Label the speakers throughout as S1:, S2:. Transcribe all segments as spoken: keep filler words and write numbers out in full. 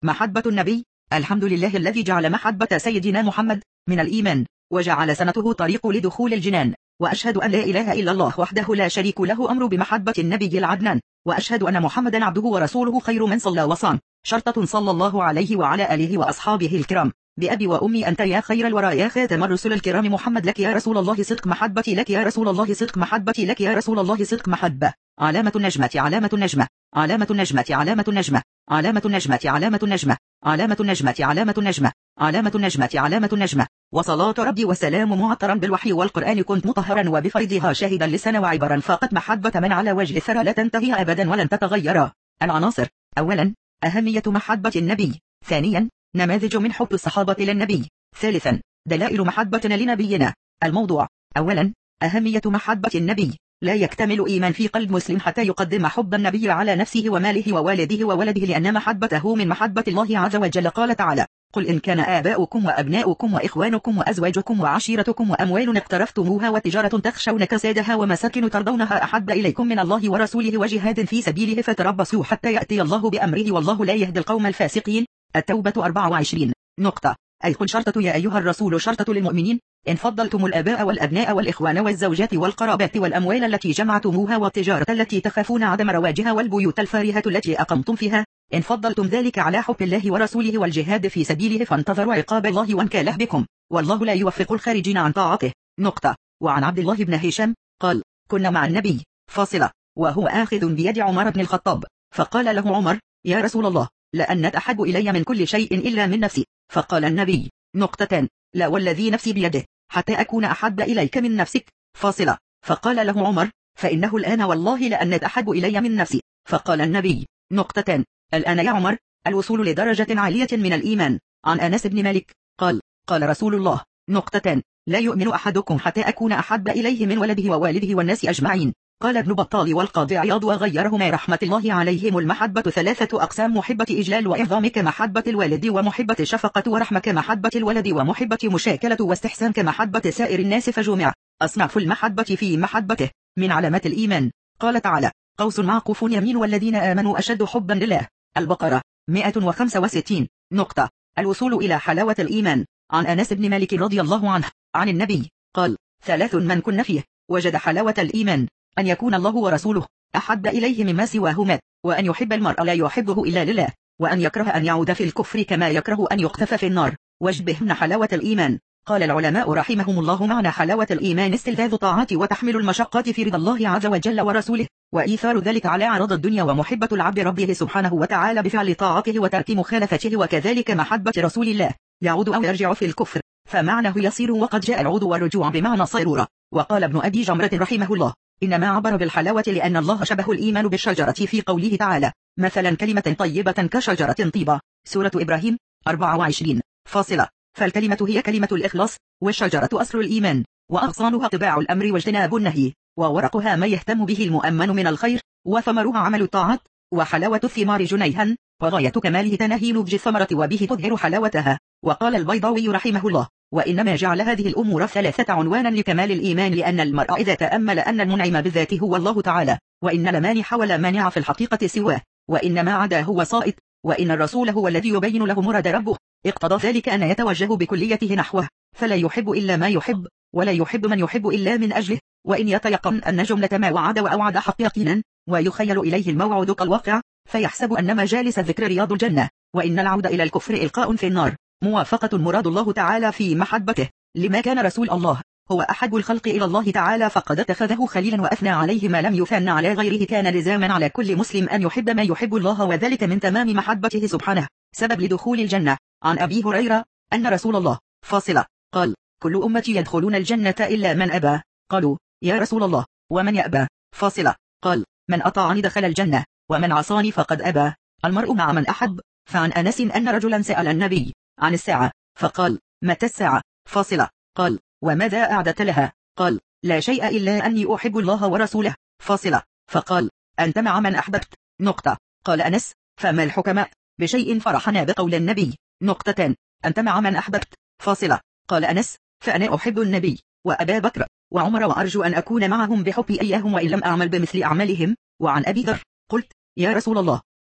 S1: محبة النبي. الحمد لله الذي جعل محبة سيدنا محمد من الإيمان، وجعل سنته طريق لدخول الجنان. وأشهد أن لا إله إلا الله وحده لا شريك له أمر بمحبة النبي العدنان. وأشهد أن محمدا عبده ورسوله خير من صلى وصام. شرطة صلى الله عليه وعلى آله وأصحابه الكرام. بأبي وأمي أنت يا خير الورى يا خاتم الرسل الكرام محمد، لك يا رسول الله صدق محبتي، لك يا رسول الله صدق محبتي، لك يا رسول الله صدق محبة. علامة النجمة علامة النجمة علامة النجمة علامة النجمة علامة النجمة علامة النجمة علامة النجمة علامة النجمة علامة النجمة علامة النجمة. وصلاة ربي وسلام معطرا بالوحي والقرآن، كنت مطهرا وبفرضها شاهدا لسنا وعبرا، فقط محبة من على وجه الثرى لا تنتهي أبدا ولن تتغير. العناصر: أولا أهمية محبة النبي. ثانيا نماذج من حب الصحابة للنبي. ثالثا دلائل محبتنا لنبينا. الموضوع: أولا أهمية محبة النبي. لا يكتمل إيمان في قلب مسلم حتى يقدم حب النبي على نفسه وماله ووالده وولده، لأن محبته من محبة الله عز وجل. قال تعالى: قل إن كان آباؤكم وأبناؤكم وإخوانكم وأزواجكم وعشيرتكم وأموال اقترفتموها وتجارة تخشون كسادها ومساكن ترضونها أحب إليكم من الله ورسوله وجهاد في سبيله فتربصوا حتى يأتي الله بأمره والله لا يهدي القوم الفاسقين. التوبة أربعة وعشرين. نقطة. أي قل شرطة يا أيها الرسول شرطة للمؤمنين إن فضلتم الآباء والأبناء والإخوان والزوجات والقرابات والأموال التي جمعتموها والتجارة التي تخافون عدم رواجها والبيوت الفارهة التي أقمتم فيها، إن فضلتم ذلك على حب الله ورسوله والجهاد في سبيله فانتظروا عقاب الله وانكاله بكم، والله لا يوفق الخارجين عن طاعته. نقطة. وعن عبد الله بن هشام قال: كنا مع النبي فاصلة وهو آخذ بيد عمر بن الخطاب، فقال له عمر: يا رسول الله، لأنك أحب إلي من كل شيء إلا من نفسي. فقال النبي: نقطتان: لا والذي نفسي بيده حتى أكون أحب إليك من نفسك فاصلة. فقال له عمر: فإنه الآن والله لأنك أحب إلي من نفسي. فقال النبي: نقطتان: الآن يا عمر الوصول لدرجة عالية من الإيمان. عن أنس بن مالك قال: قال رسول الله: نقطتان: لا يؤمن أحدكم حتى أكون أحب إليه من ولده ووالده والناس أجمعين. قال ابن بطال والقاضي عياض وغيرهما رحمة الله عليهم: المحبة ثلاثة أقسام: محبة إجلال وإعظام كمحبة الوالد، ومحبة شفقة ورحمة كمحبة الولد، ومحبة مشاكلة واستحسان كمحبة سائر الناس. فجمع أصناف المحبة في محبته. من علامات الإيمان قال تعالى: قوس معقوف يمين والذين آمنوا أشد حبا لله. البقرة مئة وخمسة وستين. نقطة. الوصول إلى حلاوة الإيمان. عن أنس بن مالك رضي الله عنه عن النبي قال: ثلاث من كن فيه وجد حلاوة الإيمان: أن يكون الله ورسوله أحب إليه مما سواهما، وأن يحب المرء لا يحبه إلا لله، وأن يكره أن يعود في الكفر كما يكره أن يقذف في النار. واشبهن حلاوة الإيمان. قال العلماء رحمهم الله: معنى حلاوة الإيمان استلذاذ طاعات وتحمل المشقات في رضا الله عز وجل ورسوله، وإيثار ذلك على عرض الدنيا، ومحبة العبد ربه سبحانه وتعالى بفعل طاعته وترك مخالفته، وكذلك محبة رسول الله يعود أو يرجع في الكفر، فمعناه يصير، وقد جاء العود والرجوع بمعنى صيرورة. وقال ابن أبي جمرة رحمه الله: إنما عبر بالحلاوة لأن الله شبه الإيمان بالشجرة في قوله تعالى: مثلا كلمة طيبة كشجرة طيبة. سورة إبراهيم أربعة وعشرين. فاصلة. فالكلمة هي كلمة الإخلاص، والشجرة أصل الإيمان، وأغصانها طباع الأمر واجتناب النهي، وورقها ما يهتم به المؤمن من الخير، وثمرها عمل الطاعات. وحلاوة الثمار جنيها، وغاية كماله تناهي نضج الثمرة وبه تظهر حلاوتها. وقال البيضاوي رحمه الله: وإنما جعل هذه الأمور الثلاثة عنوانا لكمال الإيمان، لأن المرء إذا تأمل أن المنعم بالذات هو الله تعالى، وإن المانح ولا مانع في الحقيقة سواه، وإن ما عدا هو صائت، وإن الرسول هو الذي يبين له مراد ربه، اقتضى ذلك أن يتوجه بكليته نحوه، فلا يحب إلا ما يحب، ولا يحب من يحب إلا من أجله. وإن يتيقن أن جملة ما وعد وأوعد حق يقينا، ويخيل إليه الموعد كالواقع، فيحسب أن مجالس الذكر رياض الجنة، وإن العود إلى الكفر إلقاء في النار. موافقة مراد الله تعالى في محبته، لما كان رسول الله هو أحب الخلق إلى الله تعالى فقد اتخذه خليلا وأثنى عليه ما لم يثن على غيره. كان لزاما على كل مسلم أن يحب ما يحب الله، وذلك من تمام محبته سبحانه سبب لدخول الجنة. عن أبي هريرة أن رسول الله فاصلة قال: كل أمتي يدخلون الجنة إلا من أبى. قالوا: يا رسول الله ومن يأبى؟ فاصلة قال: من أطاعني دخل الجنة، ومن عصاني فقد أبى. المرء مع من أحب. فعن أنس أن رجلا سأل النبي عن الساعة فقال: متى الساعة؟ فاصلة قال: وماذا أعدت لها؟ قال: لا شيء إلا أني أحب الله ورسوله. فاصلة. فقال: أنت مع من أحببت. نقطة. قال أنس: فما الحكماء بشيء فرحنا بقول النبي. نقطتان: أنت مع من أحببت. فاصلة. قال أنس: فأنا أحب النبي وأبا بكر وعمر، وأرجو أن أكون معهم بحبي إياهم وإن لم أعمل بمثل أعمالهم. وعن أبي ذر قلت: يا رسول الله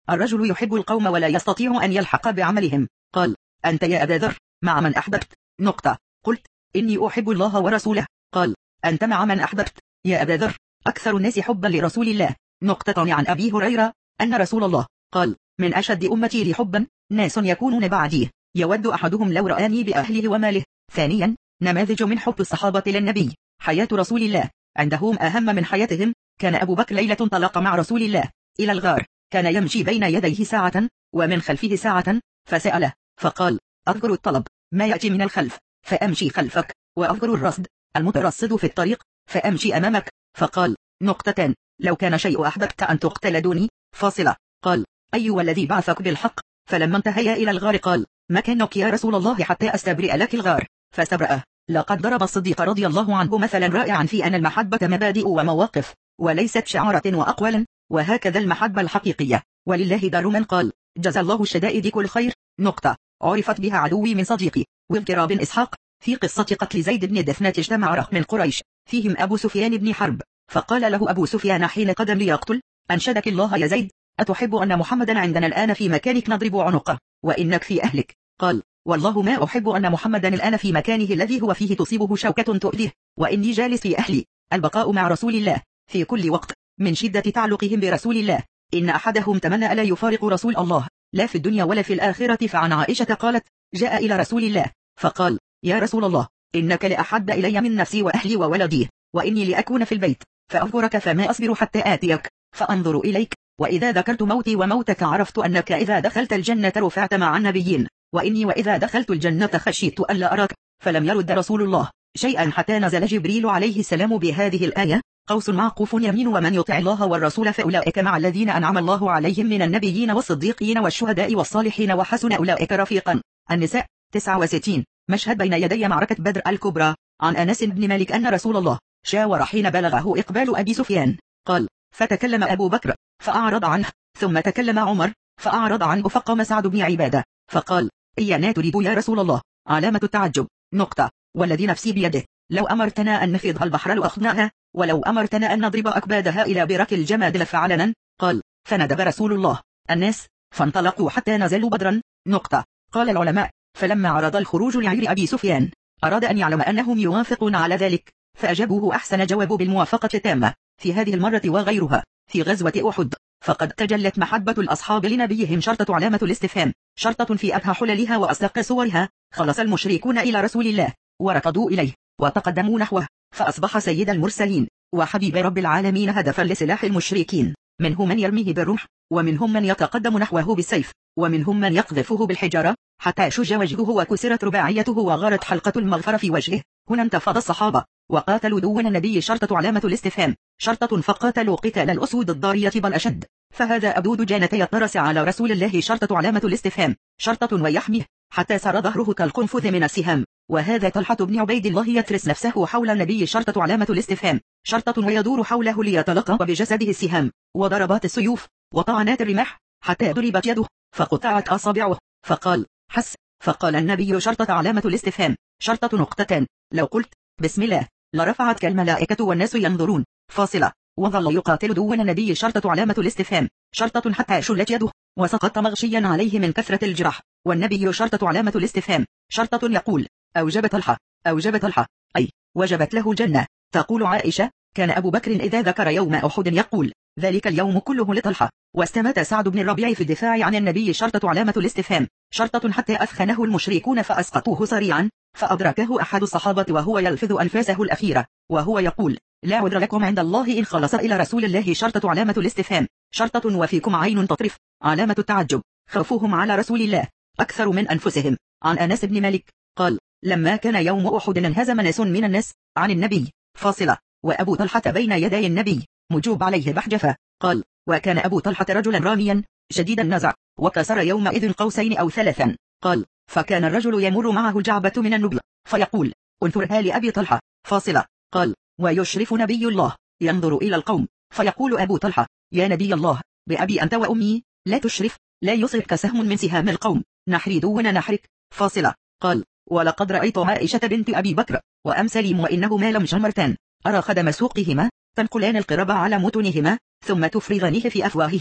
S1: الرجل يحب القوم ولا يستطيع أن يلحق بعملهم. قال: أنت يا أبا ذر مع من أحببت؟ نقطة. قلت: إني أحب الله ورسوله. قال: أنت مع من أحببت يا أبا ذر؟ أكثر الناس حبا لرسول الله. نقطة. عن أبي هريرة أن رسول الله قال: من أشد أمتي لي حبا ناس يكونون بعدي يود أحدهم لو رآني بأهله وماله. ثانيا، نماذج من حب الصحابة للنبي. حياة رسول الله عندهم أهم من حياتهم. كان أبو بكر ليلة انطلق مع رسول الله إلى الغار، كان يمشي بين يديه ساعة ومن خلفه ساعة، فسأله فقال: أذكر الطلب ما يأتي من الخلف فأمشي خلفك، وأذكر الرصد المترصد في الطريق فأمشي أمامك. فقال: نقطتان، لو كان شيء أحببت أن تقتل دوني. فاصلة. قال: أي والذي بعثك بالحق؟ فلما انتهيا إلى الغار قال: مكانك يا رسول الله حتى أستبرئ لك الغار. فاستبرأه. لقد ضرب الصديق رضي الله عنه مثلا رائعا في أن المحبة مبادئ ومواقف وليست شعارات وأقوالا، وهكذا المحبة الحقيقية. ولله دار من قال: جزى الله الشدائد كل خير. نقطة. عرفت بها عدوي من صديقي واضطراب إسحاق في قصة قتل زيد بن دثنة. اجتمع رهط من قريش فيهم أبو سفيان بن حرب، فقال له أبو سفيان حين قدم ليقتل: أنشدك الله يا زيد، أتحب أن محمدا عندنا الآن في مكانك نضرب عنقه وإنك في أهلك؟ قال: والله ما أحب أن محمدا الآن في مكانه الذي هو فيه تصيبه شوكة تؤذيه، وإني جالس في أهلي. البقاء مع رسول الله في كل وقت من شدة تعلقهم برسول الله. إن أحدهم تمنى ألا يفارق رسول الله لا في الدنيا ولا في الآخرة. فعن عائشة قالت: جاء إلى رسول الله فقال: يا رسول الله، إنك لأحب إلي من نفسي وأهلي وولدي، وإني لأكون في البيت فأذكرك فما أصبر حتى آتيك فأنظر إليك، وإذا ذكرت موتي وموتك عرفت أنك إذا دخلت الجنة رفعت مع النبيين، وإني وإذا دخلت الجنة خشيت ألا أراك. فلم يرد رسول الله شيئا حتى نزل جبريل عليه السلام بهذه الآية: قوس معقوف يمين ومن يطع الله والرسول فأولئك مع الذين أنعم الله عليهم من النبيين والصديقين والشهداء والصالحين وحسن أولئك رفيقا. النساء تسعة وستين. مشهد بين يدي معركة بدر الكبرى. عن أنس بن مالك أن رسول الله شاور حين بلغه إقبال أبي سفيان. قال: فتكلم أبو بكر فأعرض عنه، ثم تكلم عمر فأعرض عنه، فقام سعد بن عبادة فقال: إيانا تريد يا رسول الله؟ علامة التعجب. نقطة. والذي نفسي بيده لو أمرتنا أن نفيض البحر لأخذناها، ولو أمرتنا أن نضرب أكبادها إلى برك الجماد لفعلنا. قال: فندب رسول الله الناس فانطلقوا حتى نزلوا بدرا. نقطة. قال العلماء: فلما عرض الخروج لعير أبي سفيان أراد أن يعلم أنهم يوافقون على ذلك، فأجابوه أحسن جواب بالموافقة التامة. في هذه المرة وغيرها في غزوة أحد فقد تجلت محبة الأصحاب لنبيهم. شرطة علامة الاستفهام. شرطة في أبهى حللها وأصدق صورها. خلص المشركون إلى رسول الله وركضوا إليه وتقدموا نحوه، فأصبح سيد المرسلين وحبيب رب العالمين هدفا لسلاح المشركين. منهم من يرميه بالرمح، ومنهم من يتقدم نحوه بالسيف، ومنهم من يقذفه بالحجارة حتى شج وجهه وكسرت رباعيته وغارت حلقة المغفر في وجهه. هنا انتفض الصحابة وقاتلوا دون النبي. شرطة علامة الاستفهام. شرطة فقاتلوا قتال الأسود الضارية بل أشد، فهذا أبدود جانتي الطرس على رسول الله. شرطة علامة الاستفهام. شرطة ويحميه حتى صار ظهره كالقنفذ من السهام، وهذا طلحة بن عبيد الله يترس نفسه حول النبي. شرطة علامة الاستفهام. شرطة ويدور حوله ليتلقى بجسده السهام وضربات السيوف وطعنات الرماح حتى ضربت يده فقطعت أصابعه، فقال: حس. فقال النبي: شرطة علامة الاستفهام. شرطة نقطتان، لو قلت بسم الله لرفعتك الملائكة والناس ينظرون. فاصلة. وظل يقاتل دون النبي. شرطة علامة الاستفهام. شرطة حتى شلت يده وسقط مغشيا عليه من كثرة الجرح، والنبي. شرطة علامة الاستفهام. شرطة يقول: أوجب طلحة، أوجب طلحة، أي وجبت له الجنة. تقول عائشة: كان أبو بكر إذا ذكر يوم أحد يقول: ذلك اليوم كله لطلحة. واستمات سعد بن الربيع في الدفاع عن النبي. شرطة علامة الاستفهام. شرطة حتى أثخنه المشركون فأسقطوه سريعا، فأدركه أحد الصحابة وهو يلفظ أنفاسه الأخيرة وهو يقول: لا عذر لكم عند الله إن خلص إلى رسول الله. شرطة علامة الاستفهام. شرطة وفيكم عين تطرف. علامة التعجب. خوفهم على رسول الله أكثر من أنفسهم. عن أنس بن مالك قال: لما كان يوم أحد انهزم ناس من الناس عن النبي. فاصلة. وأبو طلحة بين يدي النبي مجوب عليه بحجفة. قال: وكان أبو طلحة رجلا راميا شديد النزع، وكسر يومئذ قوسين أو ثلاثا. قال: فكان الرجل يمر معه الجعبة من النبل فيقول: انثرها لأبي طلحة. فاصلة. قال: ويشرف نبي الله ينظر إلى القوم فيقول أبو طلحة: يا نبي الله، بأبي أنت وأمي لا تشرف، لا يصبك سهم من سهام القوم، نحري دون نحرك. فاصلة. قال: ولقد رأيت عائشة بنت أبي بكر وأم سليم وإنهما لمجمرتان أرى خدم سوقهما تنقلان القرب على متنهما ثم تفرغانه في أفواههم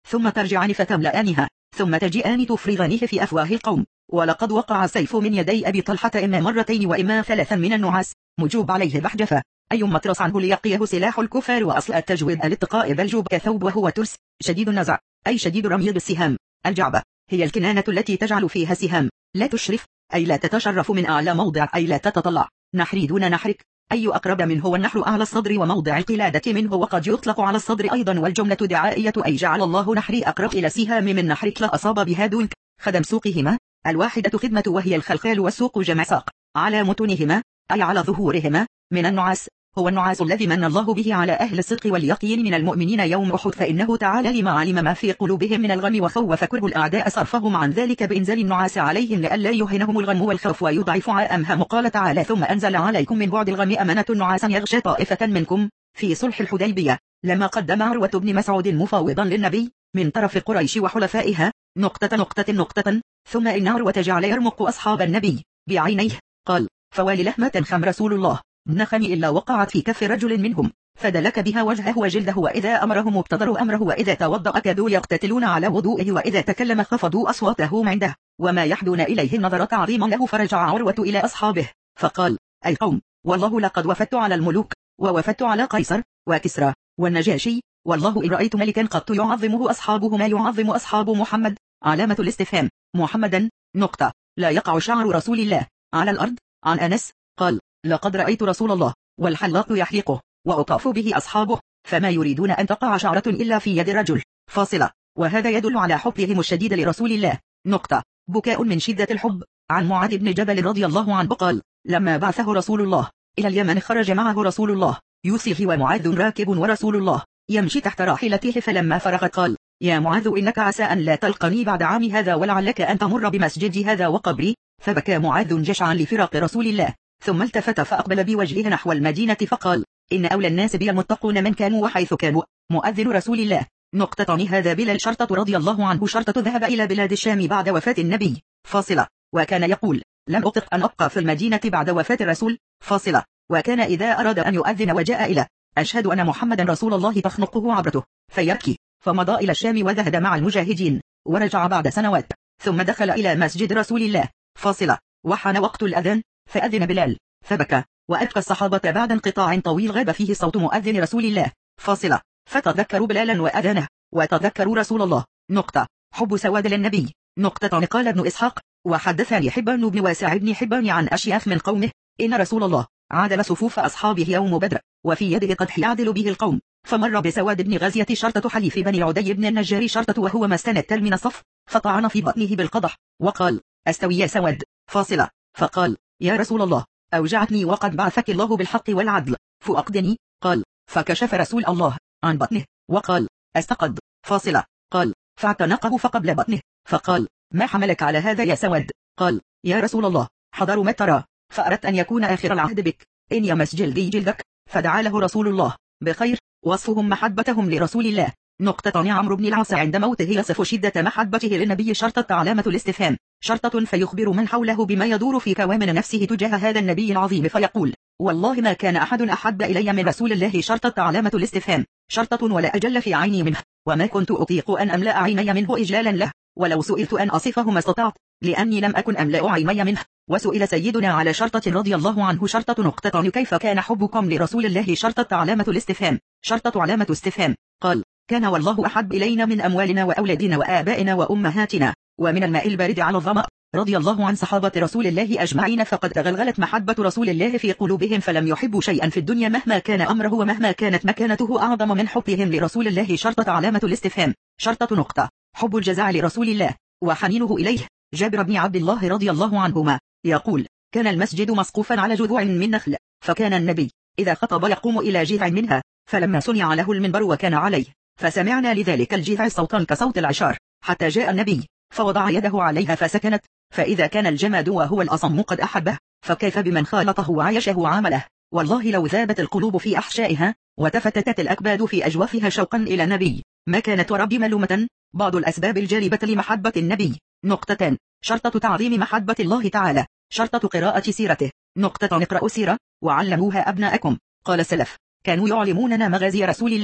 S1: ثم ترجعان فتملأنها، ثم تجيئان تفرغانه في أفواه القوم. ولقد وقع السيف من يدي أبي طلحة إما مرتين وإما ثلاثا من النعاس، مجوب عليه بحجفة، أي مطرس عنه ليقيه سلاح الكفار، وأصل التجويد الاتقاء بلجوب كثوب، وهو ترس شديد النزع أي شديد رمي بالسهام. الجعبة هي الكنانة التي تجعل فيها سهام. لا تشرف أي لا تتشرف من أعلى موضع أي لا تتطلع. نحري دون نحرك أي أقرب منه، والنحر أعلى الصدر وموضع القلادة منه، وقد يطلق على الصدر أيضا. والجملة دعائية أي جعل الله نحري أقرب إلى سهام من نحرك لا أصاب بها دونك. خدم سوقهما الواحدة خدمة وهي الخلخال، والسوق جمع ساق. على متونهما أي على ظهورهما. من النعاس هو النعاس الذي من الله به على أهل الصدق واليقين من المؤمنين يوم أحد، فإنه تعالى لما علم ما في قلوبهم من الغم وخوف كره الأعداء صرفهم عن ذلك بإنزال النعاس عليهم لئلا يهنهم الغم والخوف ويضعف عامهم. قال تعالى ثم أنزل عليكم من بعد الغم أمنة نعاسا يغشى طائفة منكم في صلح الحديبية، لما قدم عروة بن مسعود مفاوضا للنبي من طرف قريش وحلفائها. نقطة نقطة نقطة ثم إن عروة جعل يرمق أصحاب النبي بعينيه، قال فوال لحمة خم رسول الله ابن خم إلا وقعت في كف رجل منهم فدلك بها وجهه وجلده، وإذا أمرهم ابتدروا أمره، وإذا توضأ كادوا يقتتلون على وضوئه، وإذا تكلم خفضوا أصواتهم عنده وما يحدون إليه النظر تعظيما له. فرجع عروة إلى أصحابه فقال أي قوم والله لقد وفدت على الملوك ووفدت على قيصر وكسرى والنجاشي، والله إن رأيت ملكا قط يعظمه أصحابه ما يعظم أصحاب محمد. علامة الاستفهام محمدا نقطة لا يقع شعر رسول الله على الأرض. عن أنس قال لقد رأيت رسول الله والحلاق يحلقه وأطاف به أصحابه فما يريدون أن تقع شعرة إلا في يد رجل. فاصلة. وهذا يدل على حبهم الشديد لرسول الله. نقطة بكاء من شدة الحب. عن معاذ بن جبل رضي الله عنه قال لما بعثه رسول الله إلى اليمن خرج معه رسول الله يوصيه ومعاذ راكب ورسول الله يمشي تحت راحلته، فلما فرغ قال يا معاذ إنك عسى أن لا تلقني بعد عام هذا ولعلك أن تمر بمسجدي هذا وقبري. فبكى معاذ جشعا لفراق رسول الله، ثم التفت فأقبل بوجهه نحو المدينة فقال إن أولى الناس بي المتقون من كانوا وحيث كانوا. مؤذن رسول الله. نقطة هذا بلال شرطة رضي الله عنه شرطة ذهب إلى بلاد الشام بعد وفاة النبي. فاصلة. وكان يقول لم أطق أن أبقى في المدينة بعد وفاة الرسول. فاصلة. وكان إذا أراد أن يؤذن وجاء إلى أشهد أن محمدا رسول الله تخنقه عبرته فيبكي، فمضى إلى الشام وذهب مع المجاهدين ورجع بعد سنوات، ثم دخل إلى مسجد رسول الله. فاصلة. وحان وقت الأذان فأذن بلال فبكى، وأبقى الصحابة بعد انقطاع طويل غاب فيه صوت مؤذن رسول الله. فاصلة. فتذكروا بلالا وأذانه وتذكروا رسول الله. نقطة حب سواد للنبي. نقطة قال ابن إسحاق وحدثني حبان بن واسع بن حبان عن أشياخ من قومه إن رسول الله عادل صفوف أصحابه يوم بدر وفي يده قدح يعدل به القوم، فمر بسواد بن غزية شرطة حليف بني عدي بن النجار شرطة وهو ما استندت من الصف، فطعن في بطنه بالقدح وقال استوي يا سواد. فاصلة. فقال يا رسول الله أوجعتني وقد بعثك الله بالحق والعدل فأقدني. قال فكشف رسول الله عن بطنه وقال استقد. فاصلة. قال فاعتنقه فقبل بطنه فقال ما حملك على هذا يا سواد؟ قال يا رسول الله حضروا ما ترى، فأردت أن يكون آخر العهد بك إن يمس جلدي جلدك. فدعا له رسول الله بخير. وصفهم محبتهم لرسول الله. نقطة عمرو بن العاص عند موته يصف شدة محبته للنبي شرطة علامة الاستفهام شرطة فيخبر من حوله بما يدور في كوامن نفسه تجاه هذا النبي العظيم فيقول والله ما كان أحد أحب إلي من رسول الله شرطة علامة الاستفهام شرطة ولا أجل في عيني منه، وما كنت أطيق أن أملأ عيني منه إجلالا له، ولو سئلت أن أصفه ما استطعت لأني لم أكن أملأ عيني منه. وسئل سيدنا على شرطة رضي الله عنه شرطة نقطة كيف كان حبكم لرسول الله شرطة علامة الاستفهام شرطة علامة استفهام قال كان والله أحب إلينا من أموالنا وأولادنا وآبائنا وأمهاتنا ومن الماء البارد على الظمأ. رضي الله عن صحابة رسول الله أجمعين، فقد تغلغلت محبة رسول الله في قلوبهم فلم يحبوا شيئا في الدنيا مهما كان أمره ومهما كانت مكانته أعظم من حبهم لرسول الله شرطة علامة الاستفهام شرطة نقطة حب الجزاء لرسول الله وحنينه إليه. جابر بن عبد الله رضي الله عنهما يقول كان المسجد مسقوفا على جذوع من نخل، فكان النبي إذا خطب يقوم إلى جذع منها، فلما صنع له المنبر وكان عليه فسمعنا لذلك الجذع صوتا كصوت العشار حتى جاء النبي فوضع يده عليها فسكنت، فإذا كان الجماد وهو الأصم قد أحبه فكيف بمن خالطه وعيشه وعمله. والله لو ذابت القلوب في أحشائها وتفتتت الأكباد في أجوافها شوقا إلى النبي ما كانت ورب ملومة. بعض الأسباب الجالبة لمحبة النبي. نقطتان شرطة تعظيم محبة الله تعالى شرطة قراءة سيرته. نقطة اقرأوا سيرة وعلموها أبناءكم. قال السلف كانوا يعلموننا مغازي رسول الله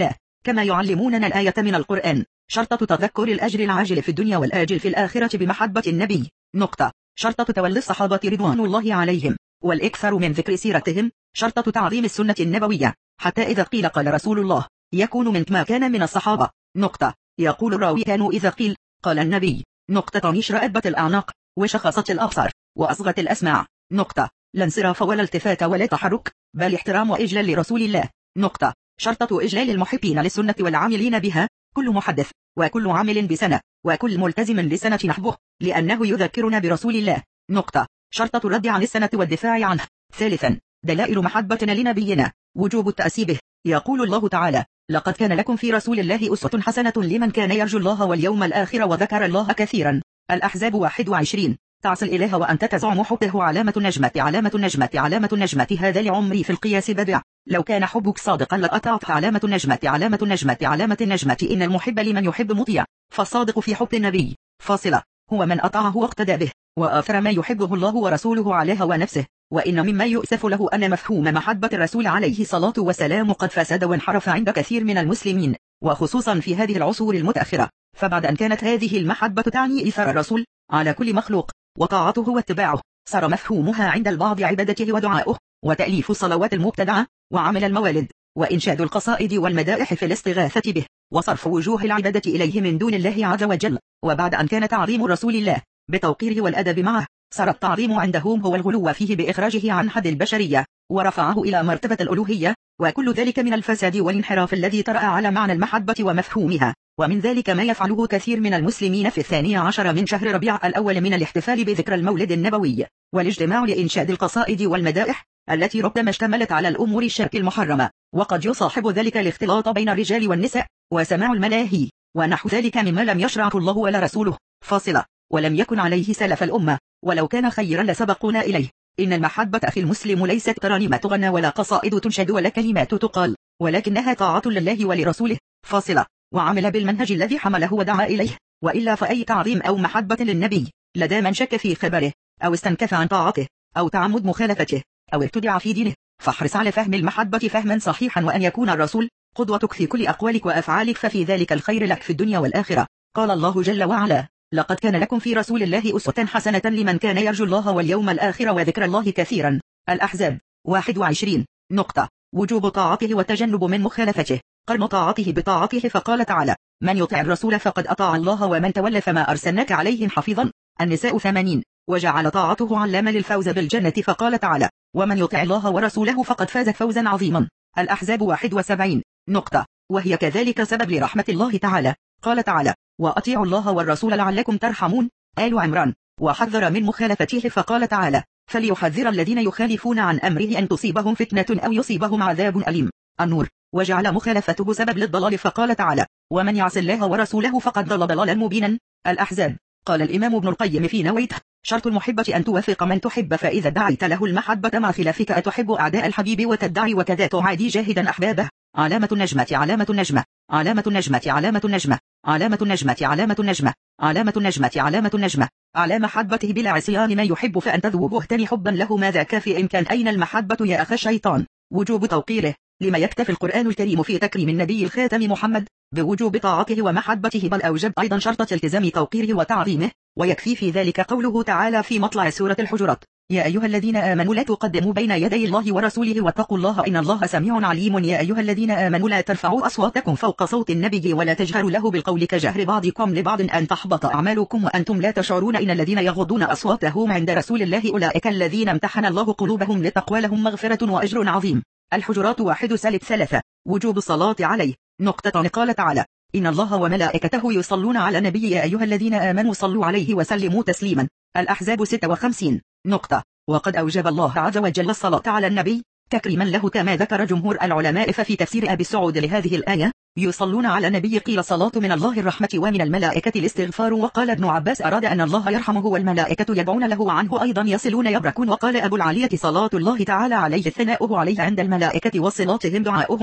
S1: كما يعلموننا الآية من القرآن. شرطة تذكر الأجر العاجل في الدنيا والآجل في الآخرة بمحبة النبي. نقطة. شرطة تولي الصحابة رضوان الله عليهم والإكثر من ذكر سيرتهم. شرطة تعظيم السنة النبوية، حتى إذا قيل قال رسول الله يكون من ما كان من الصحابة. نقطة. يقول الراوي كانوا إذا قيل قال النبي. نقطة. اشرأبت الأعناق وشخصت الأبصار وأصغت الأسماع. نقطة. لا انصراف ولا التفات ولا تحرك، بل احترام وإجلال لرسول الله. نقطة. شرطة إجلال المحبين للسنة والعاملين بها. كل محدث وكل عامل بسنة وكل ملتزم لسنة نحبه، لأنه يذكرنا برسول الله. نقطة. شرطة الرد عن السنة والدفاع عنه. ثالثا، دلائل محبتنا لنبينا. وجوب التأسي به. يقول الله تعالى: لقد كان لكم في رسول الله أسوة حسنة لمن كان يرجو الله واليوم الآخر وذكر الله كثيرا. الأحزاب واحد وعشرين. تعصي الإله وأنت تزعم حبه علامة النجمة علامة النجمة علامة النجمة هذا لعمري في القياس بدع. لو كان حبك صادقا لأطعت علامة النجمة علامة النجمة علامة النجمة إن المحب لمن يحب مطيع. فالصادق في حب النبي فاصلة هو من أطاعه واقتدى به وآثر ما يحبه الله ورسوله على هوى نفسه. وإن مما يؤسف له أن مفهوم محبة الرسول عليه الصلاة والسلام قد فسد وانحرف عند كثير من المسلمين، وخصوصا في هذه العصور المتأخرة. فبعد أن كانت هذه المحبة تعني إيثار الرسول على كل مخلوق وطاعته واتباعه، صار مفهومها عند البعض عبادته ودعاؤه وتأليف الصلوات المبتدعة وعمل الموالد وإنشاد القصائد والمدائح في الاستغاثة به وصرف وجوه العبادة إليه من دون الله عز وجل. وبعد أن كان تعظيم رسول الله بتوقيره والأدب معه، صار التعظيم عندهم هو الغلو فيه بإخراجه عن حد البشرية ورفعه إلى مرتبة الألوهية. وكل ذلك من الفساد والانحراف الذي طرأ على معنى المحبة ومفهومها. ومن ذلك ما يفعله كثير من المسلمين في الثاني عشر من شهر ربيع الأول من الاحتفال بذكرى المولد النبوي والاجتماع لإنشاد القصائد والمدائح التي ربما اشتملت على الأمور الشرك المحرمة. وقد يصاحب ذلك الاختلاط بين الرجال والنساء وسماع الملاهي ونحو ذلك مما لم يشرعه الله ولا رسوله. فاصلة ولم يكن عليه سلف الأمة، ولو كان خيرا لسبقونا إليه. إن المحبة أخي المسلم ليست ترانيم تغنى ولا قصائد تنشد ولا كلمات تقال، ولكنها طاعة لله ولرسوله. فاصلة وعمل بالمنهج الذي حمله ودعا إليه. وإلا فأي تعظيم أو محبة للنبي لدى من شك في خبره أو استنكف عن طاعته أو تعمد مخالفته أو ابتدع في دينه. فاحرص على فهم المحبة فهما صحيحا، وأن يكون الرسول قدوتك في كل أقوالك وأفعالك، ففي ذلك الخير لك في الدنيا والآخرة. قال الله جل وعلا: لقد كان لكم في رسول الله أسوة حسنة لمن كان يرجو الله واليوم الآخر وذكر الله كثيرا. الأحزاب واحد وعشرين. نقطة. وجوب طاعته والتجنب من مخالفته. قرن طاعته بطاعته، فقال تعالى: من يطع الرسول فقد أطاع الله ومن تولى فما أرسلناك عليهم حفيظا. النساء ثمانين. وجعل طاعته علامة للفوز بالجنة، فقال تعالى: ومن يطع الله ورسوله فقد فاز فوزا عظيما. الأحزاب واحد وسبعين. نقطة. وهي كذلك سبب لرحمة الله تعالى. قال تعالى: وأطيعوا الله والرسول لعلكم ترحمون. آل عمران. وحذر من مخالفته، فقال تعالى: فليحذر الذين يخالفون عن أمره أن تصيبهم فتنة أو يصيبهم عذاب أليم. النور. وجعل مخالفته سبب للضلال، فقال تعالى: ومن يعص الله ورسوله فقد ضل ضلالا مبينا. الأحزاب. قال الإمام ابن القيم في نويته: شرط المحبة أن توافق من تحب، فإذا ادعيت له المحبة مع خلافك أتحب أعداء الحبيب وتدعي وكذا تعادي جاهدا أحبابه. علامة النجمة علامة النجمة علامة النجمة علامة النجمة علامة النجمة علامة النجمة علامة النجمة علامة النجمة. على محبته بلا عصيان ما يحب، فأن تذوب واهتني حبا له ما ذاك في إمكان. أين المحبة يا أخ الشيطان؟ وجوب توقيره. لما يكتفي القرآن الكريم في تكريم النبي الخاتم محمد بوجوب طاعته ومحبته، بل أوجب أيضا شرط التزام توقيره وتعظيمه. ويكفي في ذلك قوله تعالى في مطلع سورة الحجرات: يا أيها الذين آمنوا لا تقدموا بين يدي الله ورسوله واتقوا الله إن الله سميع عليم. يا أيها الذين آمنوا لا ترفعوا أصواتكم فوق صوت النبي ولا تجهروا له بالقول كجهر بعضكم لبعض أن تحبط أعمالكم وأنتم لا تشعرون. إن الذين يغضون أصواتهم عند رسول الله أولئك الذين امتحن الله قلوبهم للتقوى لهم مغفرة وأجر عظيم. الحجرات واحد سالب ثلاثة. وجوب الصلاة عليه. نقطة. قال تعالى: إن الله وملائكته يصلون على النبي يا أيها الذين آمنوا صلوا عليه وسلموا تسليما. الأحزاب ستة وخمسين. نقطة. وقد أوجب الله عز وجل الصلاة على النبي تكريما له، كما ذكر جمهور العلماء. ففي تفسير أبي السعود لهذه الآية: يصلون على النبي قيل صلاة من الله الرحمة ومن الملائكة الاستغفار. وقال ابن عباس أراد أن الله يرحمه والملائكة يدعون له وعنه أيضا يصلون يبركون. وقال أبو العالية صلاة الله تعالى عليه ثناؤه عليه عند الملائكة وصلاتهم دعاؤهم له.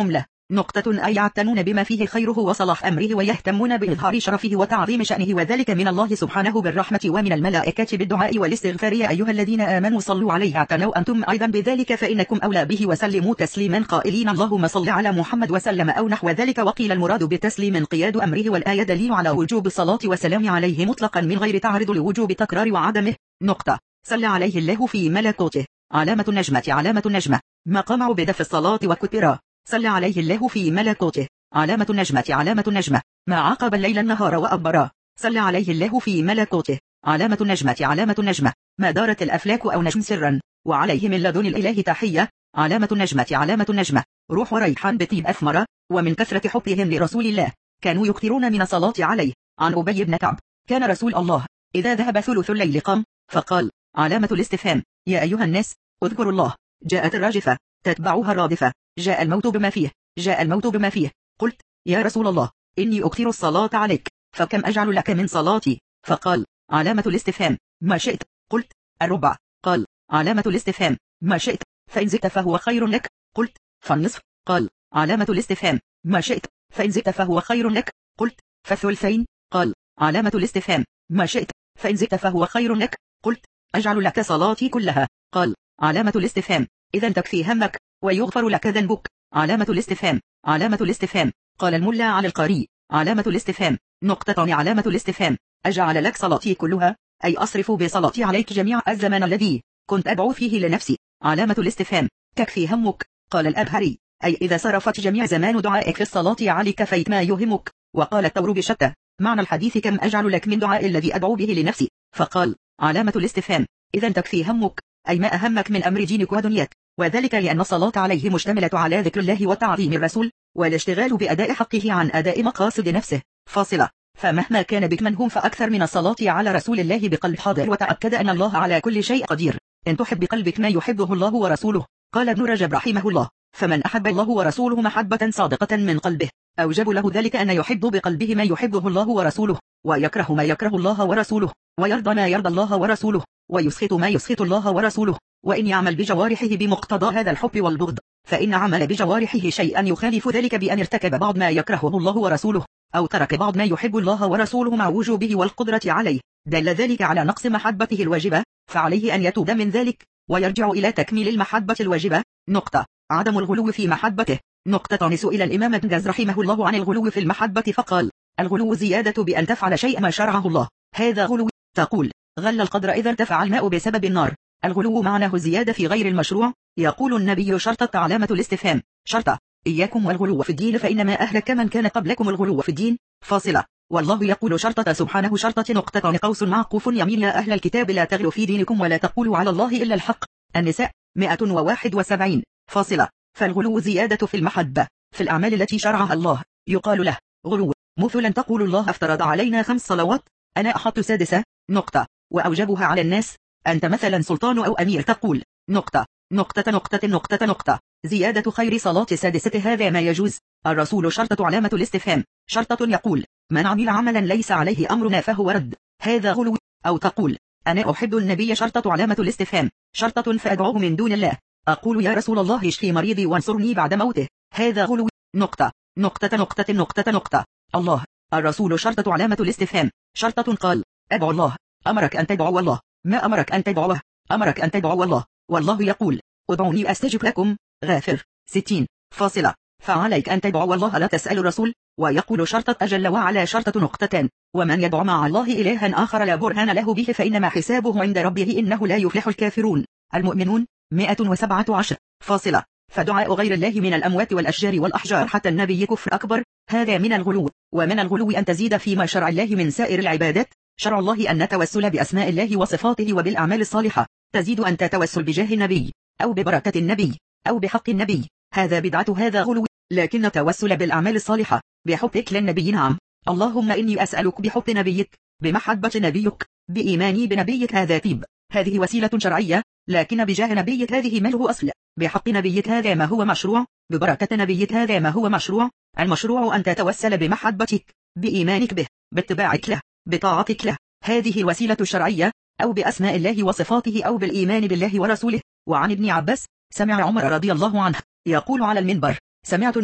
S1: نقطة أي يعتنون بما فيه خيره وصلاح أمره ويهتمون بإظهار شرفه وتعظيم شأنه، وذلك من الله سبحانه بالرحمة ومن الملائكة بالدعاء والاستغفار. يا أيها الذين آمنوا صلوا عليه اعتنوا أنتم أيضا بذلك فإنكم أولى به، وسلموا تسليما قائلين اللهم صل على محمد وسلم أو نحو ذلك. وقيل المراد بتسليم انقياد أمره، والآية دليل على وجوب الصلاة والسلام عليه مطلقا من غير تعرض لوجوب تكرار وعدمه. نقطة. صلى عليه الله في ملكوته. علامة النجمة. علامة النجمة مقام عبد في الصلاة وكترا. صلى عليه الله في ملكوته. علامة النجمة. علامة النجمة ما عقب الليل النهار وأبرا. صلى عليه الله في ملكوته. علامة النجمة. علامة النجمة ما دارت الأفلاك أو نجم سرا وعليه من لدن الإله تحية. علامة النجمة. علامة النجمة روح وريحان بطيب أثمر، ومن كثرة حبهم لرسول الله كانوا يكثرون من الصلاة عليه. عن أبي بن كعب كان رسول الله إذا ذهب ثلث الليل قام فقال. علامة الاستفهام يا أيها الناس اذكروا الله. جاءت الراجفة تتبعها الرادفة. جاء الموت بما فيه. جاء الموت بما فيه. قلت يا رسول الله إني أكثر الصلاة عليك فكم أجعل لك من صلاتي؟ فقال علامة الاستفهام ما شئت. قلت الربع. قال علامة الاستفهام ما شئت، فإن زدت فهو خير لك. قلت فالنصف. قال علامة الاستفهام ما شئت، فإن زدت فهو خير لك. قلت فالثلثين. قال علامة الاستفهام ما شئت، فإن زدت فهو خير لك. قلت أجعل لك صلاتي كلها. قال علامة الاستفهام إذا تكفي همك ويغفر لك ذنبك. علامة الاستفهام. علامة الاستفهام قال الملا على القاري. علامة الاستفهام نقطة. علامة الاستفهام أجعل لك صلاتي كلها، أي أصرف بصلاتي عليك جميع الزمان الذي كنت أدعو فيه لنفسي. علامة الاستفهام تكفي همك. قال الأبهري أي إذا صرفت جميع زمان دعائك في الصلاة عليك فيت ما يهمك. وقال الثور بشتى معنى الحديث كم أجعل لك من دعاء الذي أدعو به لنفسي. فقال علامة الاستفهام إذا تكفي همك، أي ما أهمك من أمر دينك ودنياك، وذلك لأن الصلاة عليه مشتملة على ذكر الله وتعظيم الرسول والاشتغال بأداء حقه عن أداء مقاصد نفسه. فاصلة. فمهما كان بك منهم فأكثر من الصلاة على رسول الله بقلب حاضر، وتأكد أن الله على كل شيء قدير. إن تحب بقلبك ما يحبه الله ورسوله. قال ابن رجب رحمه الله فمن أحب الله ورسوله محبة صادقة من قلبه أوجب له ذلك أن يحب بقلبه ما يحبه الله ورسوله، ويكره ما يكره الله ورسوله، ويرضى ما يرضى الله ورسوله، ويسخط ما يسخط الله ورسوله. وإن يعمل بجوارحه بمقتضى هذا الحب والبغض، فإن عمل بجوارحه شيئا يخالف ذلك بأن ارتكب بعض ما يكرهه الله ورسوله أو ترك بعض ما يحب الله ورسوله مع وجوبه والقدرة عليه، دل ذلك على نقص محبته الواجبة، فعليه أن يتوب من ذلك ويرجع إلى تكميل المحبة الواجبة. نقطة. عدم الغلو في محبته. نقطة. سئل الإمام ابن باز رحمه الله عن الغلو في المحبة فقال الغلو زيادة بأن تفعل شيء ما شرعه الله، هذا غلو. تقول غل القدر إذا ارتفع الماء بسبب النار. الغلو معناه زيادة في غير المشروع. يقول النبي شرطة. علامة الاستفهام شرطة إياكم والغلو في الدين فإنما أهلك من كان قبلكم الغلو في الدين. فاصلة. والله يقول شرطة سبحانه شرطة. نقطة. قوس معقوف يمين يا أهل الكتاب لا تغلوا في دينكم ولا تقولوا على الله إلا الحق. النساء مئة وواحد وسبعين. فاصلة. فالغلو زيادة في المحبة في الأعمال التي شرعها الله يقال له غلو. مثلا تقول الله افترض علينا خمس صلوات أنا أحط سادسة. نقطة. وأوجبها على الناس. أنت مثلا سلطان أو أمير تقول نقطة نقطة نقطة نقطة نقطة زيادة خير صلاة سادسة هذا ما يجوز. الرسول شرطة. علامة الاستفهام شرطة. يقول من عمل عملا ليس عليه أمرنا فهو رد، هذا غلو. أو تقول أنا أحب النبي شرطة. علامة الاستفهام شرطة. فأدعوه من دون الله، أقول يا رسول الله اشفي مريضي وانصرني بعد موته، هذا غلو. نقطة نقطة نقطة نقطة نقطة الله. الرسول شرطة. علامة الاستفهام شرطة. قال أدعو الله. أمرك أن تدعو الله، ما أمرك أن تدعوه، أمرك أن تدعو الله. والله يقول ادعوني أستجب لكم. غافر ستين. فاصلة. فعليك أن تدعو الله لا تسأل الرسول. ويقول شرطة أجل وعلى شرطة. نقطتان. ومن يدعو مع الله إلها آخر لا برهان له به فإنما حسابه عند ربه إنه لا يفلح الكافرون. المؤمنون مئة وسبعة عشر. فاصلة. فدعاء غير الله من الأموات والأشجار والأحجار حتى النبي كفر أكبر، هذا من الغلو. ومن الغلو أن تزيد فيما شرع الله من سائر العبادات. شرع الله أن نتوسل بأسماء الله وصفاته وبالأعمال الصالحة، تزيد أن تتوسل بجاه النبي أو ببركة النبي أو بحق النبي، هذا بدعة، هذا غلو. لكن التوسل بالأعمال الصالحة بحبك للنبي نعم. اللهم إني أسألك بحب نبيك، بمحبة نبيك، بإيماني بنبيك، هذا طيب، هذه وسيلة شرعية. لكن بجاه نبيك هذه ما له أصل، بحق نبيك هذا ما هو مشروع، ببركة نبيك هذا ما هو مشروع. المشروع أن تتوسل بمحبتك، بإيمانك به، باتباعك له، بطاعتك له، هذه الوسيلة الشرعية، أو بأسماء الله وصفاته، أو بالإيمان بالله ورسوله. وعن ابن عباس سمع عمر رضي الله عنه يقول على المنبر: سمعت النبي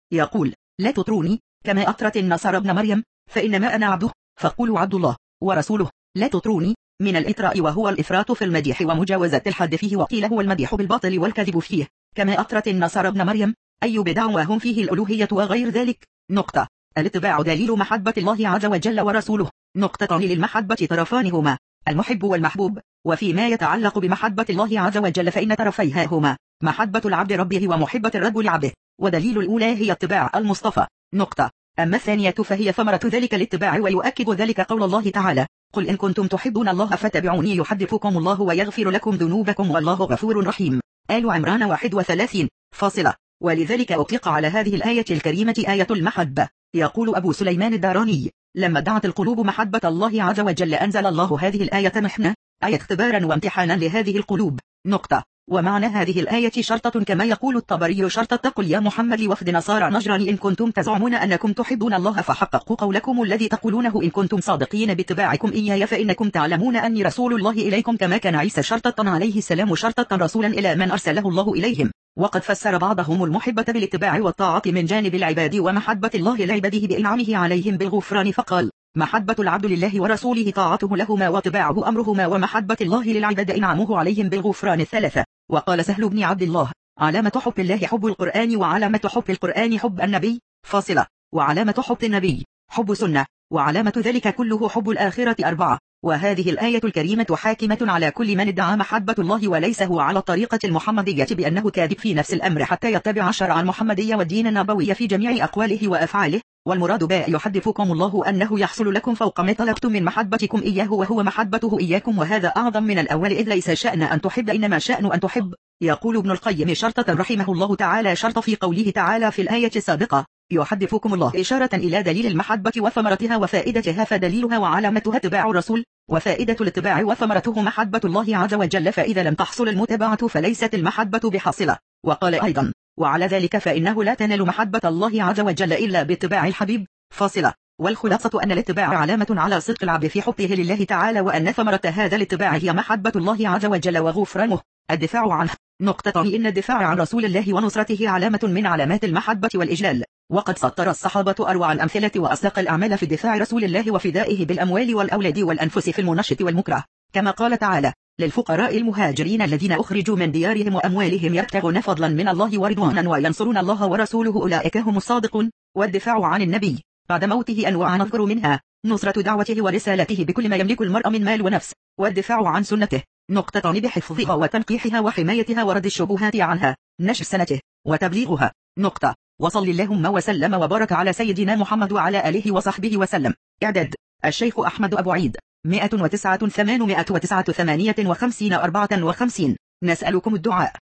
S1: يقول: لا تطروني كما أطرت النصارى ابن مريم، فإنما أنا عبده فقولوا عبد الله ورسوله. لا تطروني من الإطراء، وهو الإفراط في المديح ومجاوزة الحد فيه، وقيل هو المديح بالباطل والكذب فيه، كما أطرت النصارى ابن مريم، أي بدع وهم فيه الألوهية وغير ذلك. نقطة. الاتباع دليل محبة الله عز وجل ورسوله. نقطة. للمحبة طرفان هما المحب والمحبوب، وفيما يتعلق بمحبة الله عز وجل فإن طرفيها هما محبة العبد ربه ومحبة الرب لعبده، ودليل الأولى هي اتباع المصطفى. نقطة. أما الثانية فهي ثمرة ذلك الاتباع، ويؤكد ذلك قول الله تعالى: قل إن كنتم تحبون الله فاتبعوني يحببكم الله ويغفر لكم ذنوبكم والله غفور رحيم. آل عمران واحد وثلاثين. فاصلة. ولذلك أطلق على هذه الآية الكريمة آية المحبة. يقول أبو سليمان الداراني: لما دعت القلوب محبة الله عز وجل أنزل الله هذه الآية محنة، أي اختبارا وامتحانا لهذه القلوب. نقطة. ومعنى هذه الآية شرطة، كما يقول الطبري: شرطة قل يا محمد لوفد نصارى نجران إن كنتم تزعمون أنكم تحبون الله فحققوا قولكم الذي تقولونه إن كنتم صادقين باتباعكم إياي، فإنكم تعلمون أني رسول الله إليكم، كما كان عيسى شرطة عليه السلام شرطة رسولا إلى من أرسله الله إليهم. وقد فسر بعضهم المحبة بالاتباع والطاعة من جانب العباد، ومحبة الله لعباده بإنعامه عليهم بالغفران، فقال: محبة العبد لله ورسوله طاعته لهما واتباعه أمرهما، ومحبة الله للعباد إنعامه عليهم بالغفران الثلاثة. وقال سهل بن عبد الله: علامة حب الله حب القرآن، وعلامة حب القرآن حب النبي. فاصلة. وعلامة حب النبي حب سنة، وعلامة ذلك كله حب الآخرة. أربعة. وهذه الآية الكريمة حاكمة على كل من ادعى محبة الله وليس هو على الطريقة المحمدية بأنه كاذب في نفس الأمر حتى يتبع الشرع المحمدي والدين النبوي في جميع أقواله وأفعاله. والمراد با يحدثكم الله أنه يحصل لكم فوق ما طلبتم من محبتكم إياه وهو محبته إياكم، وهذا أعظم من الأول، إذ ليس شأن أن تحب إنما شأن أن تحب. يقول ابن القيم شرطة رحمه الله تعالى شرط في قوله تعالى في الآية السابقة: يحدثكم الله، إشارة إلى دليل المحبة وثمرتها وفائدتها، فدليلها وعلامتها اتباع الرسول، وفائدة الاتباع وثمرته محبة الله عز وجل، فإذا لم تحصل المتابعة فليست المحبة بحاصلة. وقال أيضا: وعلى ذلك فإنه لا تنال محبة الله عز وجل إلا باتباع الحبيب. فاصلة. والخلاصة أن الاتباع علامة على صدق العبد في حبه لله تعالى، وأن ثمرة هذا الاتباع هي محبة الله عز وجل وغفرانه. الدفاع عنه. نقطة. إن الدفاع عن رسول الله ونصرته علامة من علامات المحبة والإجلال، وقد سطر الصحابة أروع الأمثلة وأصدق الأعمال في دفاع رسول الله وفدائه بالأموال والأولاد والأنفس في المنشط والمكره، كما قال تعالى: للفقراء المهاجرين الذين أخرجوا من ديارهم وأموالهم يبتغون فضلا من الله ورضوانا وينصرون الله ورسوله أولئك هم الصادقون. والدفاع عن النبي بعد موته أنواع نذكر منها: نصرة دعوته ورسالته بكل ما يملك المرء من مال ونفس، والدفاع عن سنته. نقطة. بحفظها وتنقيحها وحمايتها ورد الشبهات عنها، نشر سنته وتبليغها. نقطة. وصل اللهم وسلم وبارك على سيدنا محمد وعلى آله وصحبه وسلم. إعداد: الشيخ أحمد أبو عيد. مئة وتسعة ثمانمائة وتسعة ثمانية وخمسين أربعة وخمسين. نسألكم الدعاء.